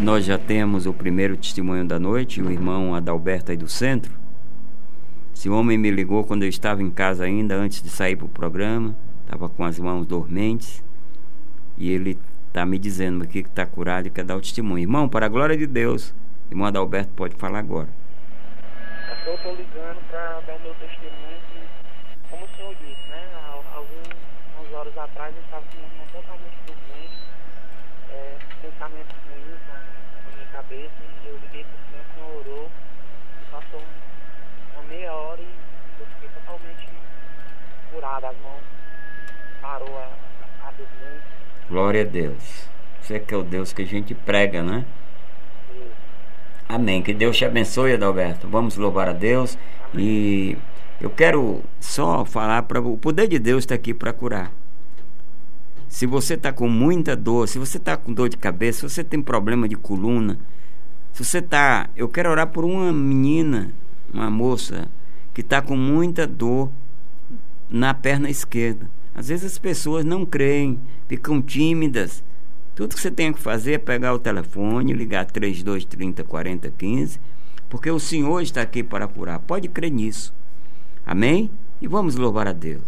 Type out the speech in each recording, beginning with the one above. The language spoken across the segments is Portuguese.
nós já temos o primeiro testemunho da noite, o irmão Adalberto aí do centro. Esse homem me ligou quando eu estava em casa ainda, antes de sair para o programa. Estava com as mãos dormentes. E ele está me dizendo aqui que está curado e quer dar o testemunho. Irmão, para a glória de Deus, irmão Adalberto pode falar agora. Eu estou ligando para dar o meu testemunho. Como o senhor disse, né? Algumas horas atrás eu estava com minha mão totalmente doente, pensamentos ruins na minha cabeça, e eu liguei para o senhor orou, passou uma meia hora e eu fiquei totalmente curado, as mãos parou a dormir. Glória a Deus. Você que é o Deus que a gente prega, né? Sim. Amém. Que Deus te abençoe, Adalberto. Vamos louvar a Deus. Amém. E eu quero só falar para o poder de Deus está aqui para curar. Se você está com muita dor, se você está com dor de cabeça, se você tem problema de coluna, se você está... Eu quero orar por uma menina, uma moça, que está com muita dor na perna esquerda. Às vezes as pessoas não creem, ficam tímidas. Tudo que você tem que fazer é pegar o telefone, ligar 3230 4015, porque o Senhor está aqui para curar. Pode crer nisso. Amém? E vamos louvar a Deus.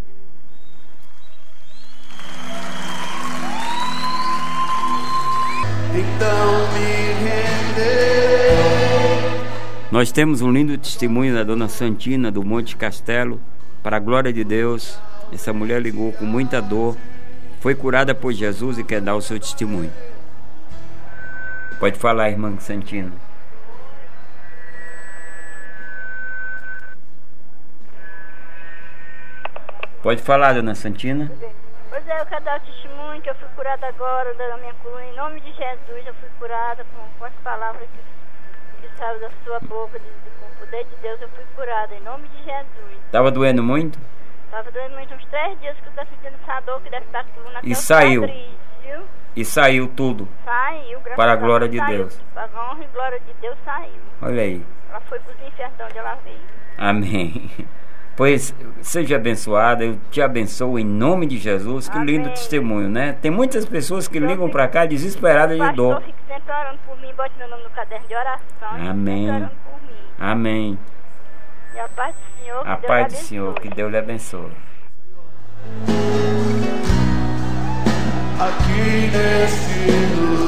Então me render. Nós temos um lindo testemunho da dona Santina do Monte Castelo. Para a glória de Deus, essa mulher ligou com muita dor, foi curada por Jesus e quer dar o seu testemunho. Pode falar, irmã Santina. Pode falar, dona Santina. Pois é, eu quero dar o testemunho que eu fui curada agora da minha coluna. Em nome de Jesus, eu fui curada com as palavras que saiu da sua boca, com o poder de Deus, eu fui curada. Em nome de Jesus. Estava doendo muito? Estava doendo muito, uns 3 dias que eu estou sentindo essa dor que deve estar da coluna. E saiu? Quadris, viu? E saiu tudo? Saiu, graças para a Deus, glória de saiu. Deus. Para a honra e glória de Deus, saiu. Olha aí. Ela foi para os infernos de onde ela veio. Amém. Pois seja abençoada, eu te abençoo em nome de Jesus. Que Amém. Lindo testemunho, né? Tem muitas pessoas que ligam para cá desesperadas de dor. Pastor, fique sempre orando por mim, bote meu nome no caderno de oração. Amém. Orando por mim. Amém. E a paz do Senhor, que A Deus paz do abençoe. Senhor, que Deus lhe abençoe. Aqui nesse lugar.